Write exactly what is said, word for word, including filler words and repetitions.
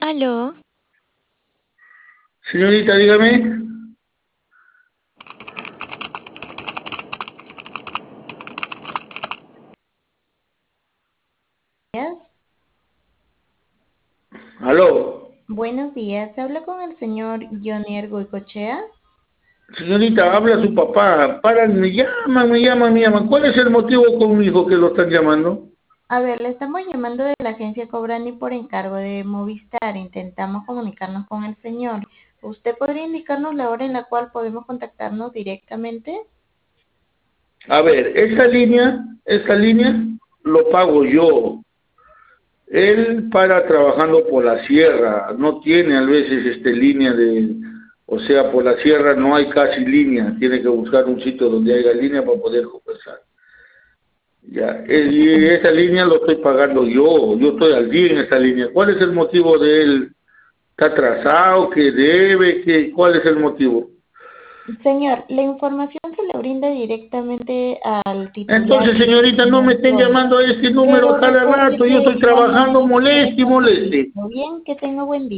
Aló, Señorita, dígame. días. Aló. Buenos días. Habla con el señor Jonier Goicochea. Señorita, habla su papá. Paran, me llaman, me llaman, me llaman. ¿Cuál es el motivo con mi hijo que lo están llamando? A ver, le estamos llamando de la agencia Cobrani por encargo de Movistar. Intentamos comunicarnos con el señor. ¿Usted podría indicarnos la hora en la cual podemos contactarnos directamente? A ver, esa línea, esa línea lo pago yo. Él para trabajando por la sierra, no tiene a veces este línea de, o sea, por la sierra no hay casi línea, tiene que buscar un sitio donde haya línea para poder conversar. Ya, eh, y esa línea lo estoy pagando yo, yo estoy al día en esa línea. ¿Cuál es el motivo de él? ¿Está atrasado? ¿Qué debe? ¿Qué, cuál es el motivo? Señor, la información se le brinda directamente al titular Entonces, de esta señorita, no me estén información. llamando a este número Pero a cada recuerde rato. Yo que estoy trabajando llamaremos para moleste y moleste. consultarlo bien. Que tenga buen día.